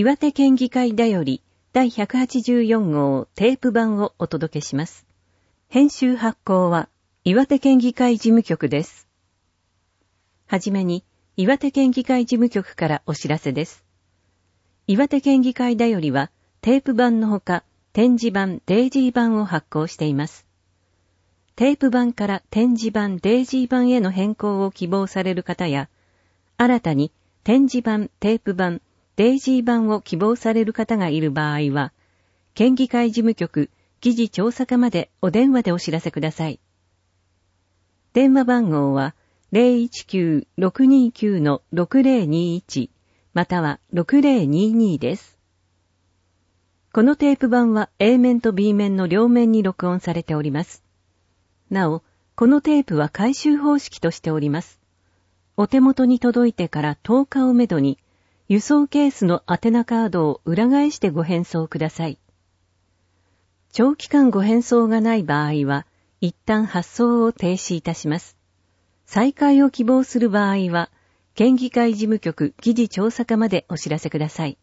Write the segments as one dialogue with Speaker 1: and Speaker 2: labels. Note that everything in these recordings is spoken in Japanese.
Speaker 1: 岩手県議会だより第184号テープ版をお届けします。編集発行は岩手県議会事務局です。はじめに岩手県議会事務局からお知らせです。岩手県議会だよりはテープ版のほか展示版、デイジー版を発行しています。テープ版から展示版、デイジー版への変更を希望される方や、新たに展示版、テープ版、デイジー版を希望される方がいる場合は、県議会事務局議事調査課までお電話でお知らせください。電話番号は 019-629-6021 または6022です。このテープ版は A 面と B 面の両面に録音されております。なお、このテープは回収方式としております。お手元に届いてから10日をめどに、輸送ケースの宛名カードを裏返してご返送ください。長期間ご返送がない場合は、一旦発送を停止いたします。再開を希望する場合は、県議会事務局議事調査課までお知らせください。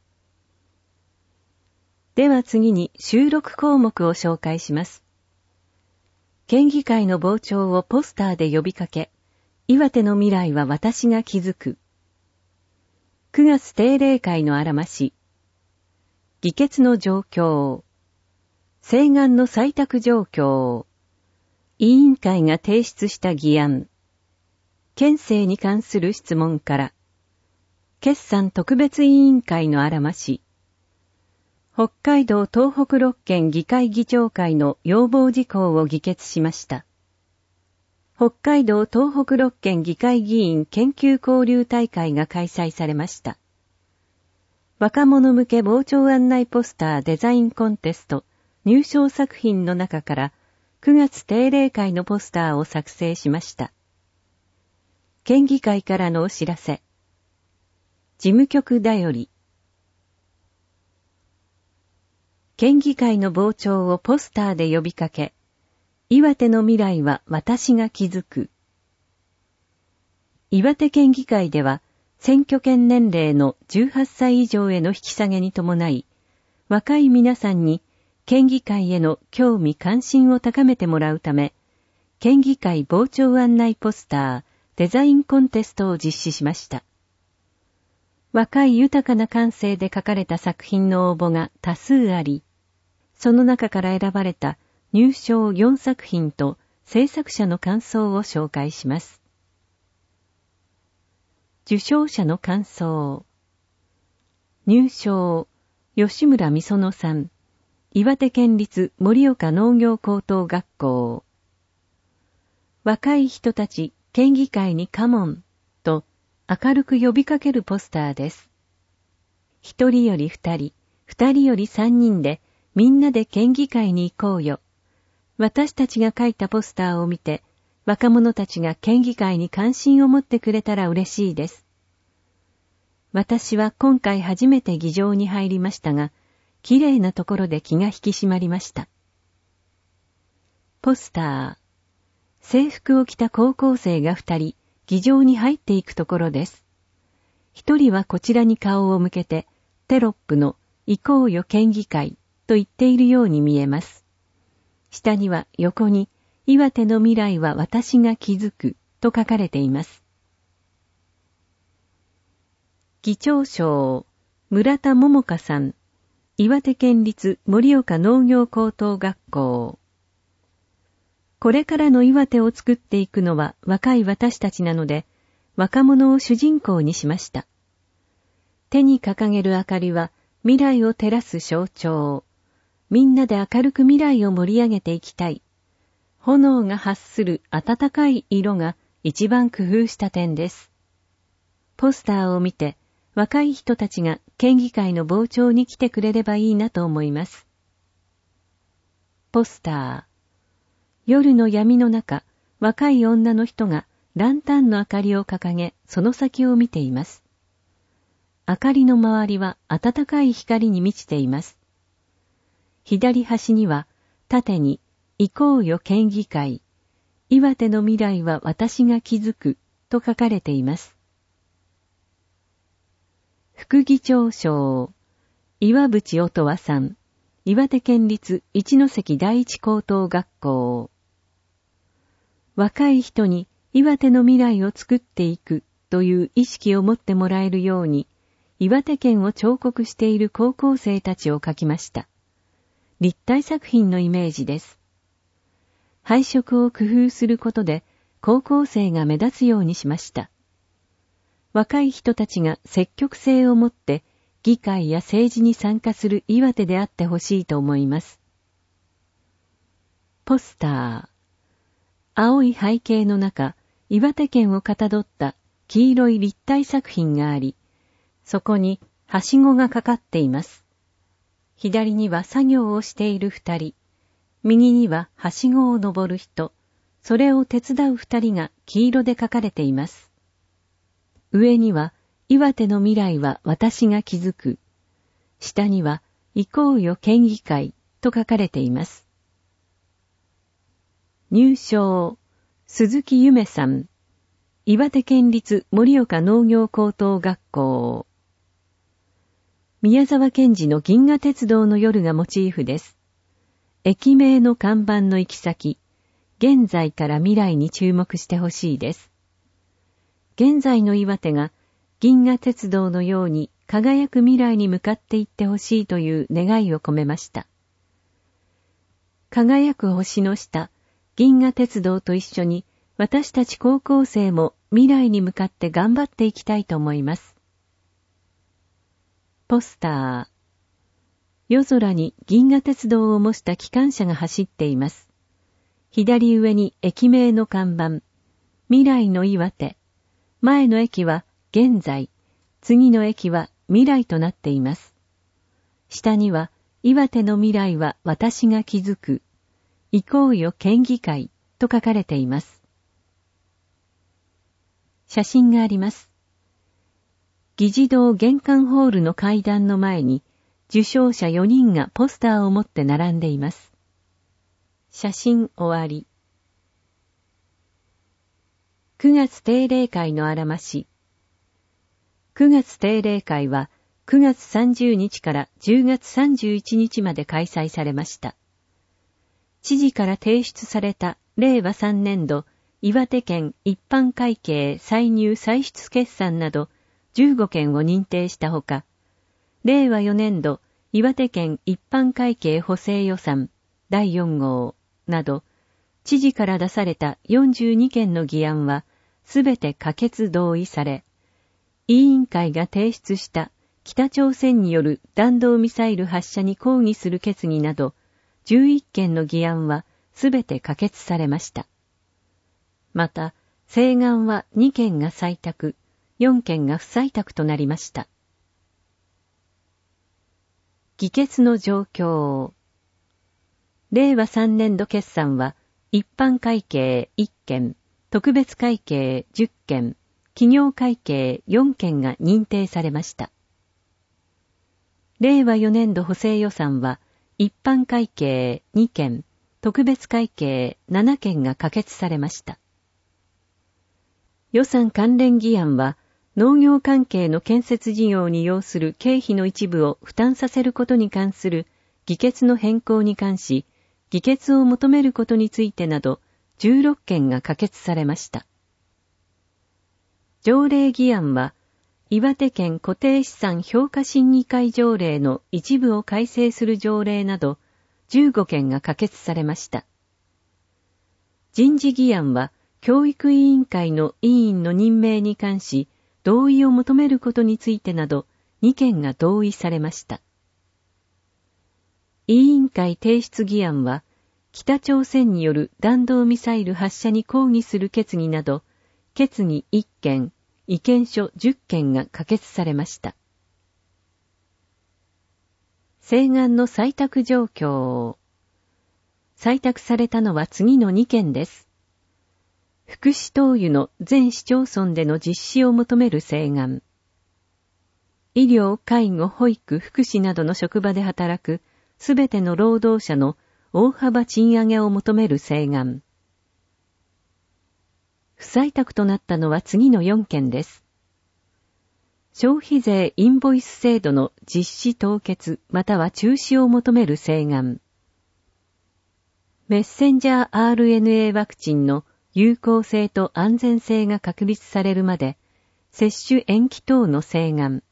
Speaker 1: では次に収録項目を紹介します。県議会の傍聴をポスターで呼びかけ、岩手の未来は私が築く。9月定例会のあらまし。議決の状況。請願の採択状況。委員会が提出した議案。県政に関する質問から。決算特別委員会のあらまし。北海道東北6県議会議長会の要望事項を議決しました。北海道東北6県議会議員研究交流大会が開催されました。若者向け傍聴案内ポスターデザインコンテスト入賞作品の中から9月定例会のポスターを作成しました。県議会からのお知らせ。事務局だより。県議会の傍聴をポスターで呼びかけ、岩手の未来は私が築く。岩手県議会では、選挙権年齢の18歳以上への引き下げに伴い、若い皆さんに県議会への興味関心を高めてもらうため、県議会傍聴案内ポスター、デザインコンテストを実施しました。若い豊かな感性で書かれた作品の応募が多数あり、その中から選ばれた入賞4作品と制作者の感想を紹介します。受賞者の感想。入賞、吉村美園さん、岩手県立盛岡農業高等学校。若い人たち県議会にカモンと明るく呼びかけるポスターです。一人より二人、二人より三人でみんなで県議会に行こうよ。私たちが書いたポスターを見て、若者たちが県議会に関心を持ってくれたら嬉しいです。私は今回初めて議場に入りましたが、綺麗なところで気が引き締まりました。ポスター。制服を着た高校生が2人、議場に入っていくところです。1人はこちらに顔を向けて、テロップの行こうよ県議会と言っているように見えます。下には横に、岩手の未来は私が築くと書かれています。議長賞、村田桃香さん、岩手県立盛岡農業高等学校。これからの岩手を作っていくのは若い私たちなので、若者を主人公にしました。手に掲げる明かりは未来を照らす象徴。みんなで明るく未来を盛り上げていきたい。炎が発する暖かい色が一番工夫した点です。ポスターを見て、若い人たちが県議会の傍聴に来てくれればいいなと思います。ポスター。夜の闇の中、若い女の人がランタンの明かりを掲げ、その先を見ています。明かりの周りは暖かい光に満ちています。左端には、縦に、行こうよ県議会、岩手の未来は私が築くと書かれています。 副議長賞、岩渕音羽さん、岩手県立一関第一高等学校。若い人に岩手の未来を作っていくという意識を持ってもらえるように、岩手県を彫刻している高校生たちを描きました。立体作品のイメージです。配色を工夫することで高校生が目立つようにしました。若い人たちが積極性を持って議会や政治に参加する岩手であってほしいと思います。ポスター。青い背景の中、岩手県をかたどった黄色い立体作品があり、そこにはしごがかかっています。左には作業をしている二人、右にははしごを登る人、それを手伝う二人が黄色で書かれています。上には、岩手の未来は私が築く。下には、行こうよ県議会と書かれています。入賞、鈴木ゆめさん、岩手県立盛岡農業高等学校。宮沢賢治の銀河鉄道の夜がモチーフです。駅名の看板の行き先、現在から未来に注目してほしいです。現在の岩手が銀河鉄道のように輝く未来に向かっていってほしいという願いを込めました。輝く星の下、銀河鉄道と一緒に私たち高校生も未来に向かって頑張っていきたいと思います。ポスター。夜空に銀河鉄道を模した機関車が走っています。左上に駅名の看板、未来の岩手。前の駅は現在、次の駅は未来となっています。下には岩手の未来は私が築く。行こうよ県議会と書かれています。写真があります。議事堂玄関ホールの階段の前に受賞者4人がポスターを持って並んでいます。写真終わり。9月定例会のあらまし。9月定例会は9月30日から10月31日まで開催されました。知事から提出された令和3年度岩手県一般会計歳入歳出決算など15件を認定したほか、令和4年度岩手県一般会計補正予算第4号など、知事から出された42件の議案はすべて可決同意され、委員会が提出した北朝鮮による弾道ミサイル発射に抗議する決議など、11件の議案はすべて可決されました。また、請願は2件が採択、4件が不採択となりました。議決の状況。令和3年度決算は、一般会計1件、特別会計10件、企業会計4件が認定されました。令和4年度補正予算は、一般会計2件、特別会計7件が可決されました。予算関連議案は、農業関係の建設事業に要する経費の一部を負担させることに関する議決の変更に関し、議決を求めることについてなど16件が可決されました。条例議案は、岩手県固定資産評価審議会条例の一部を改正する条例など15件が可決されました。人事議案は、教育委員会の委員の任命に関し、同意を求めることについてなど2件が同意されました。委員会提出議案は、北朝鮮による弾道ミサイル発射に抗議する決議など、決議1件、意見書10件が可決されました。請願の採択状況。採択されたのは次の2件です。福祉灯油の全市町村での実施を求める請願。医療、介護、保育、福祉などの職場で働くすべての労働者の大幅賃上げを求める請願。不採択となったのは次の4件です。 消費税インボイス制度の実施凍結または中止を求める請願。メッセンジャー RNA ワクチンの有効性と安全性が確立されるまで、接種延期等の請願。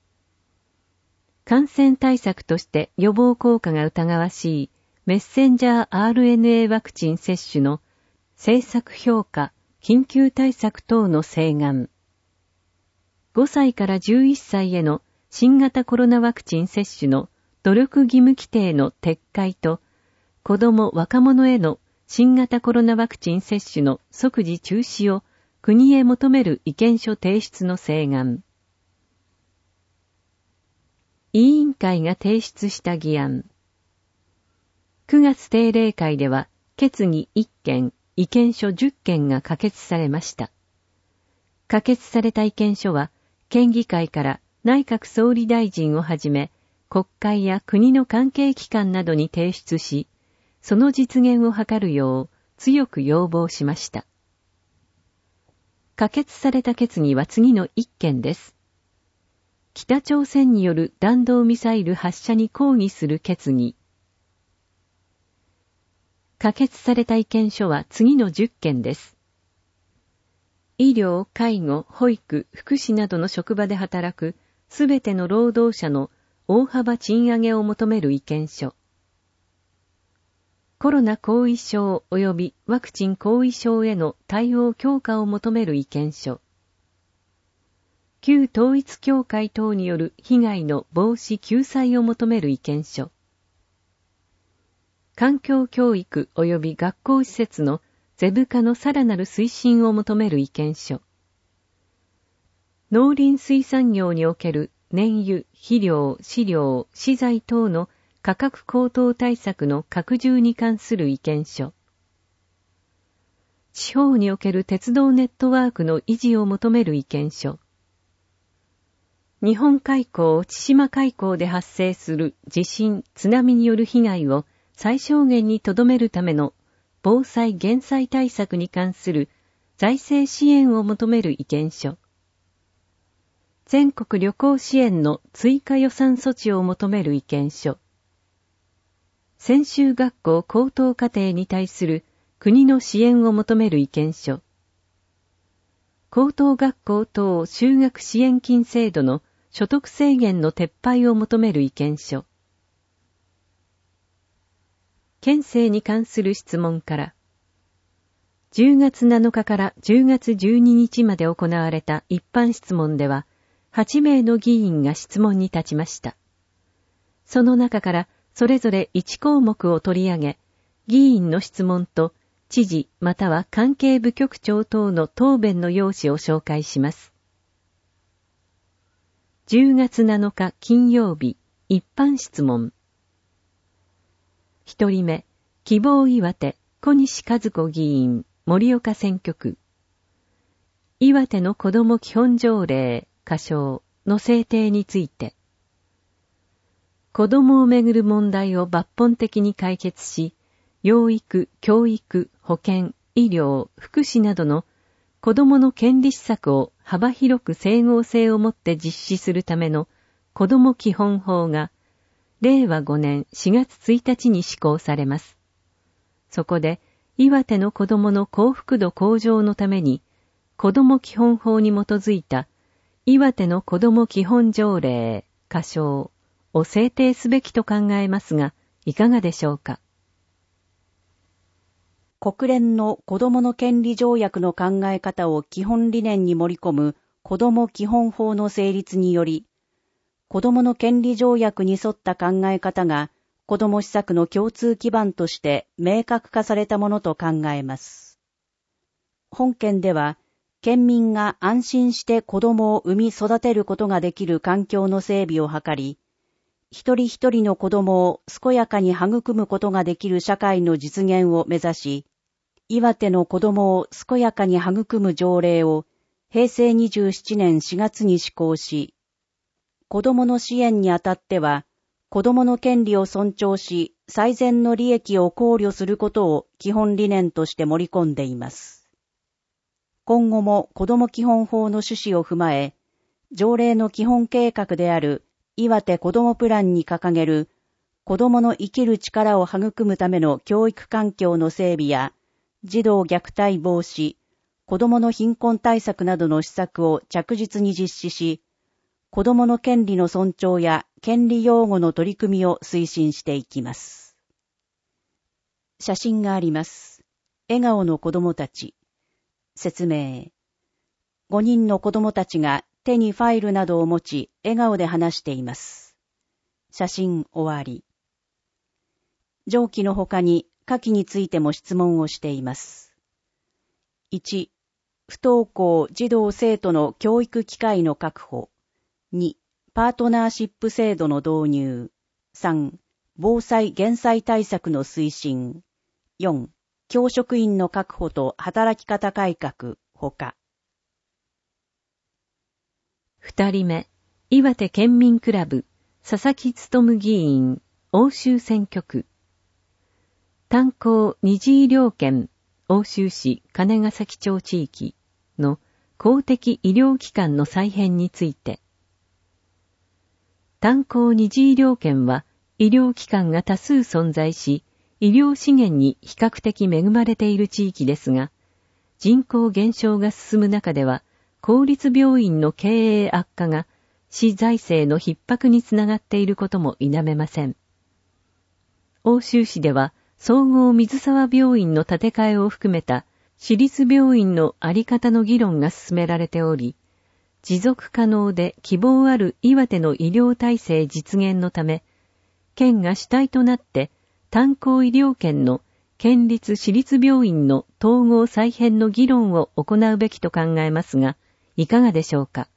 Speaker 1: 感染対策として予防効果が疑わしいメッセンジャー RNA ワクチン接種の政策評価、緊急対策等の請願。5歳から11歳への新型コロナワクチン接種の努力義務規定の撤回と、子ども・若者への新型コロナワクチン接種の即時中止を国へ求める意見書提出の請願。委員会が提出した議案。9月定例会では決議1件、意見書10件が可決されました。可決された意見書は、県議会から内閣総理大臣をはじめ、国会や国の関係機関などに提出し、その実現を図るよう強く要望しました。可決された決議は次の1件です。北朝鮮による弾道ミサイル発射に抗議する決議。可決された意見書は次の10件です。医療、介護、保育、福祉などの職場で働くすべての労働者の大幅賃上げを求める意見書。コロナ後遺症及びワクチン後遺症への対応強化を求める意見書。旧統一教会等による被害の防止救済を求める意見書。環境教育及び学校施設のゼブ化のさらなる推進を求める意見書。農林水産業における燃油、肥料、飼料、資材等の価格高騰対策の拡充に関する意見書。地方における鉄道ネットワークの維持を求める意見書。日本海溝、千島海溝で発生する地震、津波による被害を最小限に留めるための防災減災対策に関する財政支援を求める意見書。全国旅行支援の追加予算措置を求める意見書。専修学校高等課程に対する国の支援を求める意見書。高等学校等修学支援金制度の所得制限の撤廃を求める意見書。県政に関する質問から、10月7日から10月12日まで行われた一般質問では、8名の議員が質問に立ちました。その中からそれぞれ1項目を取り上げ、議員の質問と知事または関係部局長等の答弁の要旨を紹介します。10月7日金曜日、一般質問。1人目、希望岩手、小西和子議員、盛岡選挙区。岩手の子ども基本条例、仮称の制定について。子どもをめぐる問題を抜本的に解決し、養育、教育、保健、医療、福祉などの子どもの権利施策を幅広く整合性をもって実施するための子ども基本法が、令和5年4月1日に施行されます。そこで、岩手の子どもの幸福度向上のために、子ども基本法に基づいた、岩手の子ども基本条例、仮称を制定すべきと考えますが、いかがでしょうか。
Speaker 2: 国連の子どもの権利条約の考え方を基本理念に盛り込む子ども基本法の成立により、子どもの権利条約に沿った考え方が子ども施策の共通基盤として明確化されたものと考えます。本件では、県民が安心して子どもを産み育てることができる環境の整備を図り、一人一人の子どもを健やかに育むことができる社会の実現を目指し、岩手の子どもを健やかに育む条例を平成27年4月に施行し、子どもの支援にあたっては、子どもの権利を尊重し、最善の利益を考慮することを基本理念として盛り込んでいます。今後も子ども基本法の趣旨を踏まえ、 条例の基本計画である岩手子どもプランに掲げる子どもの生きる力を育むための教育環境の整備や児童虐待防止、子どもの貧困対策などの施策を着実に実施し、子どもの権利の尊重や権利擁護の取り組みを推進していきます。写真があります。笑顔の子どもたち。説明。5人の子どもたちが手にファイルなどを持ち、笑顔で話しています。写真終わり。上記の他に下記についても質問をしています。1、不登校児童生徒の教育機会の確保。2、パートナーシップ制度の導入。3、防災減災対策の推進。4、教職員の確保と働き方改革、ほか。
Speaker 1: 2人目、岩手県民クラブ、佐々木勉議員、奥州選挙区。炭鉱二次医療圏、奥州市金ヶ崎町地域の公的医療機関の再編について。炭鉱二次医療圏は医療機関が多数存在し、医療資源に比較的恵まれている地域ですが、人口減少が進む中では、公立病院の経営悪化が市財政の逼迫につながっていることも否めません。奥州市では、総合水沢病院の建て替えを含めた私立病院のあり方の議論が進められており、持続可能で希望ある岩手の医療体制実現のため、県が主体となって炭鉱医療圏の県立私立病院の統合再編の議論を行うべきと考えますが、いかがでしょうか。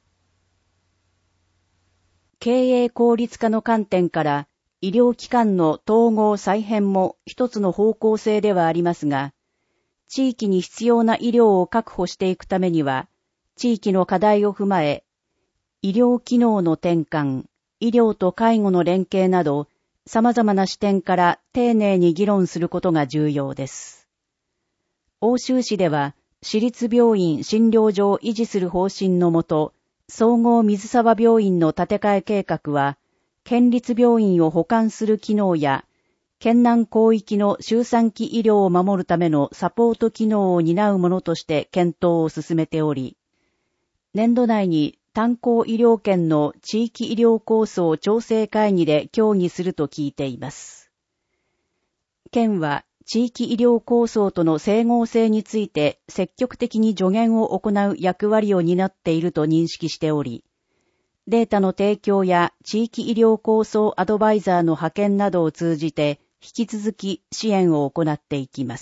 Speaker 2: 経営効率化の観点から、医療機関の統合再編も一つの方向性ではありますが、地域に必要な医療を確保していくためには、地域の課題を踏まえ、医療機能の転換、医療と介護の連携など、様々な視点から丁寧に議論することが重要です。奥州市では、私立病院診療所を維持する方針のもと、総合水沢病院の建て替え計画は、県立病院を補完する機能や、県南広域の周産期医療を守るためのサポート機能を担うものとして検討を進めており、年度内に炭鉱医療圏の地域医療構想調整会議で協議すると聞いています。県は地域医療構想との整合性について積極的に助言を行う役割を担っていると認識しており、データの提供や地域医療構想アドバイザーの派遣などを通じて引き続き支援を行っていきます。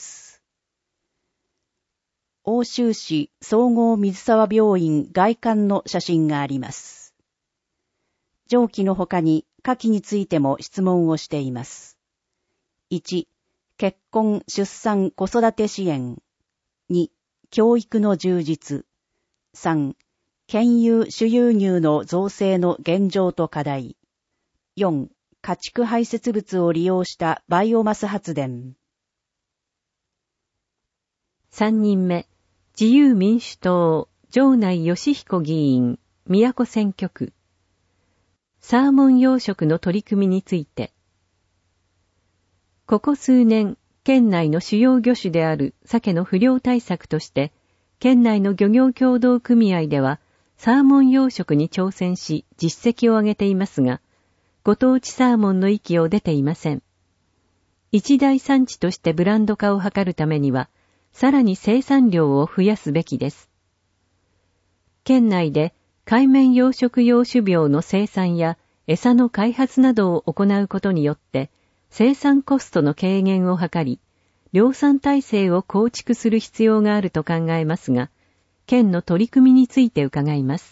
Speaker 2: 奥州市総合水沢病院外観の写真があります。上記の他に下記についても質問をしています。1、結婚・出産・子育て支援。2、教育の充実。3、県有主輸入の造成の現状と課題。4、家畜排泄物を利用したバイオマス発電。
Speaker 1: 3人目、自由民主党、城内義彦議員、宮古選挙区。サーモン養殖の取り組みについて。ここ数年、県内の主要魚種である鮭の不漁対策として、県内の漁業協同組合では、サーモン養殖に挑戦し実績を上げていますが、ご当地サーモンの域を出ていません。一大産地としてブランド化を図るためには、さらに生産量を増やすべきです。県内で海面養殖用種苗の生産や餌の開発などを行うことによって、生産コストの軽減を図り、量産体制を構築する必要があると考えますが、県の取り組みについて伺います。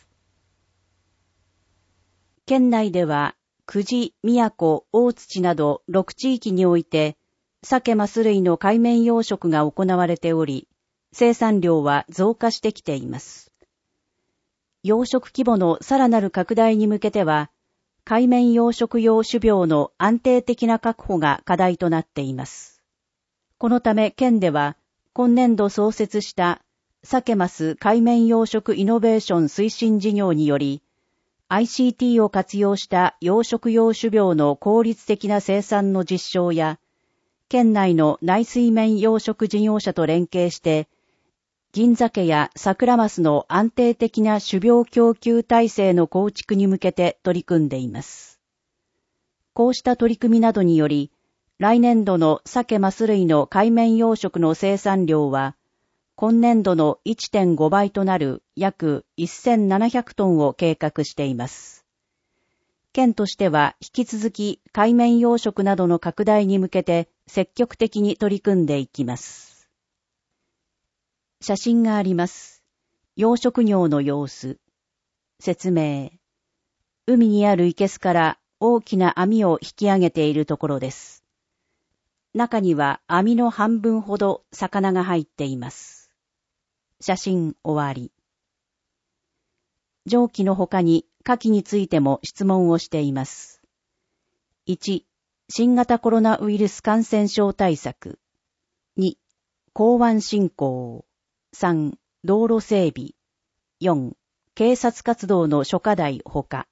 Speaker 2: 県内では、久慈、宮古、大槌など6地域において、鮭マス類の海面養殖が行われており、生産量は増加してきています。養殖規模のさらなる拡大に向けては、海面養殖用種苗の安定的な確保が課題となっています。このため県では、今年度創設した鮭マス海面養殖イノベーション推進事業により、 ICT を活用した養殖用種苗の効率的な生産の実証や、県内の内水面養殖事業者と連携して、銀鮭やサクラマスの安定的な種苗供給体制の構築に向けて取り組んでいます。こうした取り組みなどにより、来年度の鮭マス類の海面養殖の生産量は、今年度の 1.5 倍となる約1700トンを計画しています。県としては引き続き海面養殖などの拡大に向けて積極的に取り組んでいきます。写真があります。養殖業の様子。説明。海にある生けすから大きな網を引き上げているところです。中には網の半分ほど魚が入っています。写真終わり。上記の他に下記についても質問をしています。1、新型コロナウイルス感染症対策。2、港湾振興。3、道路整備。4、警察活動の諸課題ほか。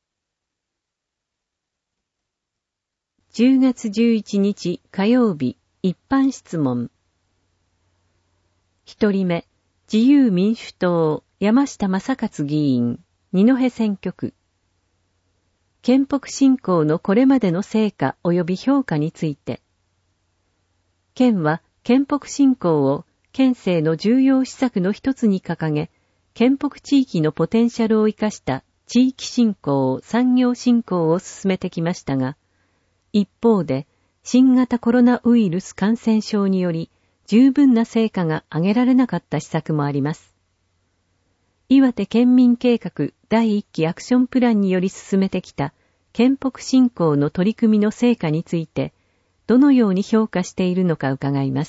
Speaker 1: 10月11日火曜日一般質問。1人目、自由民主党山下正勝議員、二戸選挙区。憲北振興のこれまでの成果及び評価について。県は憲北振興を県政の重要施策の一つに掲げ、県北地域のポテンシャルを生かした地域振興、産業振興を進めてきましたが、一方で新型コロナウイルス感染症により十分な成果が上げられなかった施策もあります。岩手県民計画第1期アクションプランにより進めてきた県北振興の取り組みの成果について、どのように評価しているのか伺います。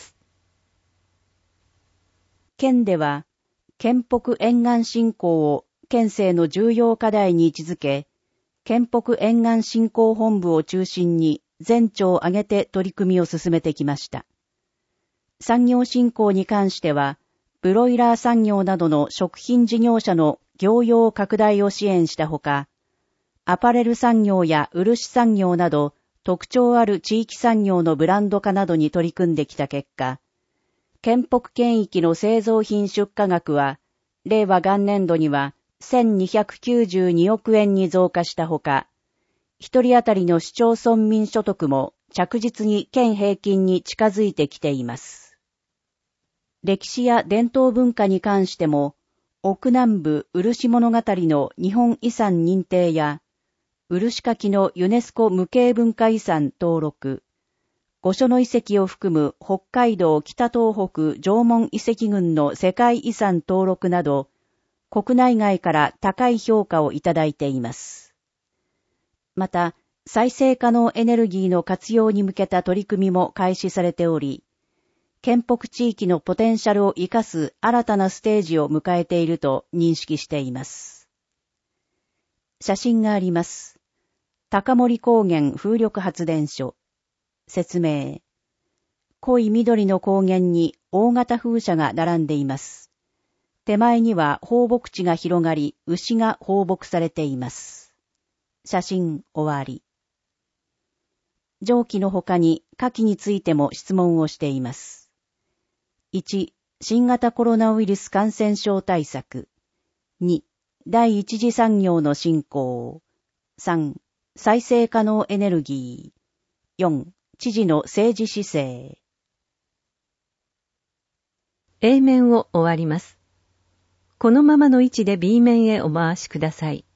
Speaker 2: 県では、県北沿岸振興を県政の重要課題に位置づけ、県北沿岸振興本部を中心に全庁を挙げて取り組みを進めてきました。産業振興に関しては、ブロイラー産業などの食品事業者の業用拡大を支援したほか、アパレル産業や漆産業など特徴ある地域産業のブランド化などに取り組んできた結果、県北県域の製造品出荷額は、令和元年度には1292億円に増加したほか、一人当たりの市町村民所得も着実に県平均に近づいてきています。歴史や伝統文化に関しても、奥南部漆物語の日本遺産認定や、漆かきのユネスコ無形文化遺産登録、御所の遺跡を含む北海道北東北縄文遺跡群の世界遺産登録など、国内外から高い評価をいただいています。また、再生可能エネルギーの活用に向けた取り組みも開始されており、県北地域のポテンシャルを生かす新たなステージを迎えていると認識しています。写真があります。高森高原風力発電所。説明。濃い緑の高原に大型風車が並んでいます。手前には放牧地が広がり、牛が放牧されています。写真終わり。上記の他に下記についても質問をしています。1、新型コロナウイルス感染症対策。2、第一次産業の振興。3、再生可能エネルギー。4、知事の政治姿勢。
Speaker 1: A 面を終わります。このままの位置で B 面へお回しください。